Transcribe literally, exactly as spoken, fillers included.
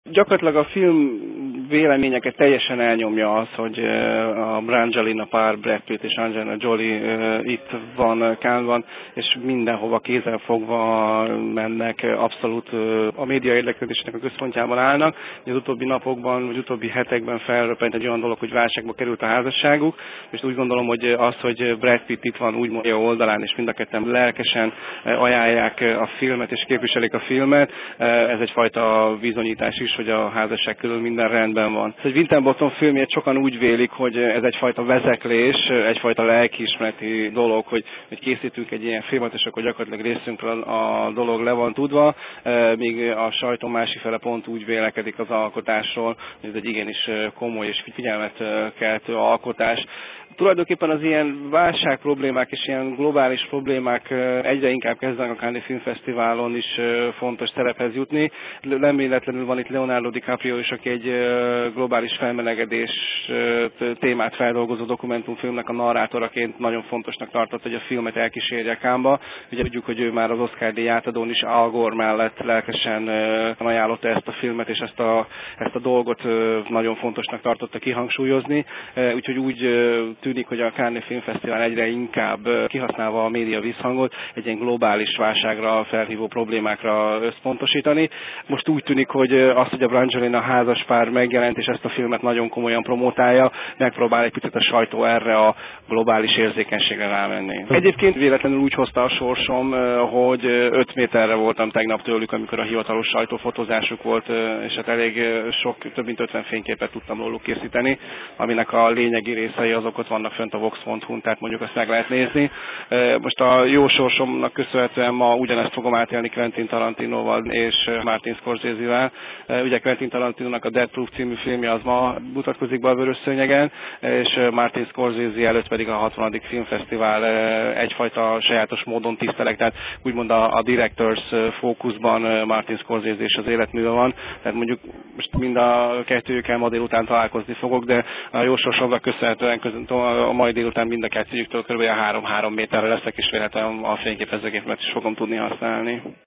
Gyakorlatilag a film véleményeket teljesen elnyomja az, hogy a Brangelina pár, Brad Pitt és Angelina Jolie itt van Cannes-ban, és mindenhova kézzelfogva mennek, abszolút a média érdeklődésének a központjában állnak. Az utóbbi napokban, vagy utóbbi hetekben felröppent egy olyan dolog, hogy válságba került a házasságuk, és úgy gondolom, hogy az, hogy Brad Pitt itt van úgymond a oldalán, és mind a ketten lelkesen ajánlják a filmet, és képviselik a filmet, ez egyfajta bizonyítás is, hogy a házasság körül minden rendben van. Egy Winterbottom filmjét sokan úgy vélik, hogy ez egyfajta vezeklés, egyfajta lelkiismereti dolog, hogy, hogy készítünk egy ilyen filmet, és akkor gyakorlatilag részünkről a dolog le van tudva, míg a sajtó másik fele pont úgy vélekedik az alkotásról, hogy ez egy igenis komoly és figyelmet keltő alkotás. Tulajdonképpen az ilyen válság problémák és ilyen globális problémák egyre inkább kezdenek a Cannes Filmfesztiválon is fontos szerephez jutni. Nem véletlenül van itt Leonardo DiCaprio is, aki egy globális felmelegedés témát feldolgozó dokumentumfilmnek a narrátoraként nagyon fontosnak tartott, hogy a filmet elkísérje Cannes-ba. Ugye tudjuk, hogy ő már az Oscar-díj átadón is Al Gore mellett lelkesen ajánlotta ezt a filmet, és ezt a, ezt a dolgot nagyon fontosnak tartotta kihangsúlyozni. Úgyhogy úgy tűnik, hogy a Cannes Filmfesztivál egyre inkább kihasználva a média visszhangot egy ilyen globális válságra, felhívó problémákra összpontosítani. Most úgy tűnik, hogy az, hogy a Brangelina házaspár megjelent, és ezt a filmet nagyon komolyan promotálja, megpróbál egy picit a sajtó erre a globális érzékenységre rámenni. Egyébként véletlenül úgy hozta a sorsom, hogy öt méterre voltam tegnap tőlük, amikor a hivatalos sajtófotózásuk volt, és hát elég sok, több mint ötven fényképet tudtam róluk készíteni, aminek a lényegi részei azok ott vannak fönt a vox pont hu-n, tehát mondjuk azt meg lehet nézni. Most a jó sorsomnak köszönhetően ma ugyanezt fogom átélni Quentin Tarantinoval és Martin Scorsese-vel. Ugye Quentin Tarantinónak a Death Proof című filmje az ma mutatkozik be a vörös szőnyegen, és Martin Scorsese előtt pedig a hatvanadik filmfesztivál egyfajta sajátos módon tisztelek, tehát úgymond a, a Directors fókuszban Martin Scorsese és az életműve van, tehát mondjuk most mind a kettőjükkel ma délután találkozni fogok, de a jó sorsomnak köszönhetően a mai délután mind a kettőjüktől kb. három-három méterre leszek, és véletlenül a fényképezőgépemet is fogom tudni használni.